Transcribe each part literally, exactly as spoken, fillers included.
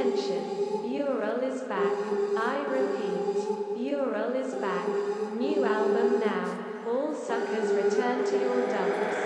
Attention, Ural is back. I repeat, Ural is back. New album now. All suckers return to your dumps.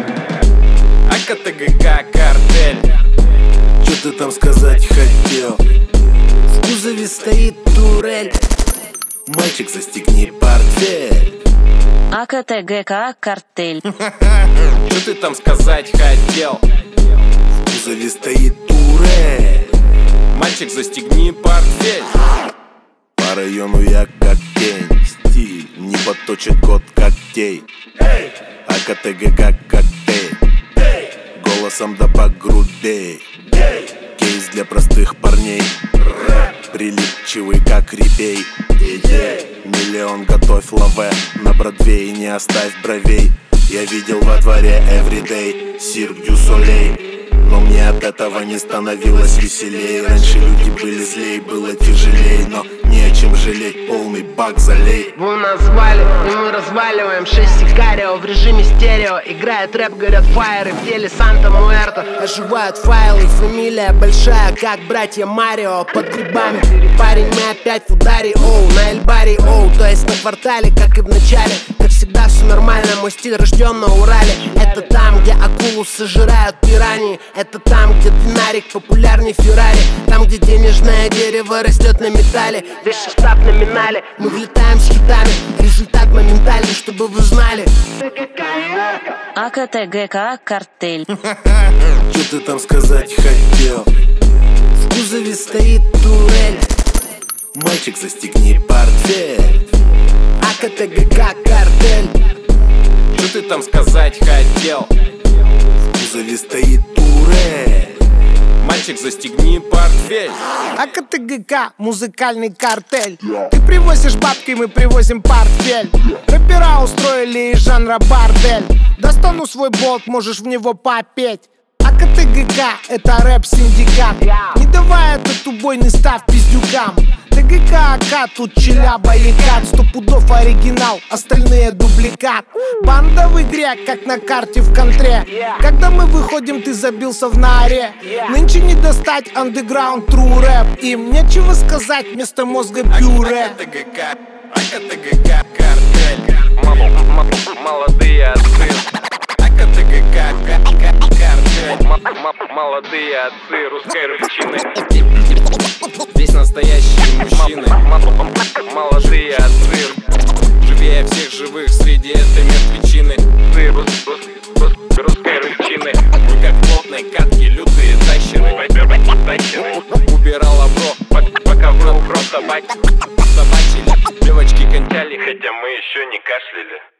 АКТГК картель. Чё ты там сказать хотел? В кузове стоит турель. Мальчик, застегни портфель. АКТГК картель. Что ты там сказать хотел? В кузове стоит турель. Мальчик, застегни портфель. По району я как тень. Стиль не подточит код когтей. АКТГК коктейль. Голосом да погрубей. Кейс для простых парней. Прилипчивый как репей. Миллион готовь лаве. На Бродвее не оставь бровей. Я видел во дворе everyday Cirque du Soleil. Но мне от этого не становилось веселее. Раньше люди были злей, было тяжелее. Но не о чем жалеть, полный бак залей. Вы нас звали, и мы разваливаем шесть сикарио в режиме стерео. Играет рэп, горят фаеры в деле Санта-Муэрто. Оживают файлы, фамилия большая, как братья Марио. Под грибами, парень, мы опять в ударе, оу. На Эльбаре, оу, то есть на квартале, как и в начале. Как всегда все нормально, мой стиль рожден на Урале. Это там, где акулу сожирают пираньи. Это там, где динарик популярней Феррари. Там, где денежное дерево растет на металле. Весь штаб номинале, мы влетаем с хитами. Результат моментальный, чтобы вы знали. АКТГК картель. Чё ты там сказать хотел? В кузове стоит турель. Мальчик, застегни портфель. АКТГК картель. Что ты там сказать хотел? В кузове стоит турель. Мальчик, застегни портфель. АКТГК, музыкальный картель. Ты привозишь бабки, мы привозим портфель. Рэпера устроили из жанра бордель. Достану свой болт, можешь в него попеть. АКТГК, это рэп-синдикат. Не давай этот убойный став пиздюкам. ТГК, АК, тут челяба и кат. Сто пудов оригинал, остальные дубликат. Банда в игре, как на карте в контре. Когда мы выходим, ты забился в норе. Нынче не достать андеграунд, тру рэп. Им нечего сказать, вместо мозга пюре. АКТГК, АКТГК картель. Молодые отцы. АКТГК картель. Молодые отцы русской рыбчины. Здесь настоящие мужчины. Молодые отцы. Живее всех живых среди этой мертвечины. Ты рус, рус, рус, русской рыбчины. Мы как в плотной катке лютые тащеры. Убирала бро, пока в рот просто собачили. Девочки кончали, хотя мы еще не кашляли.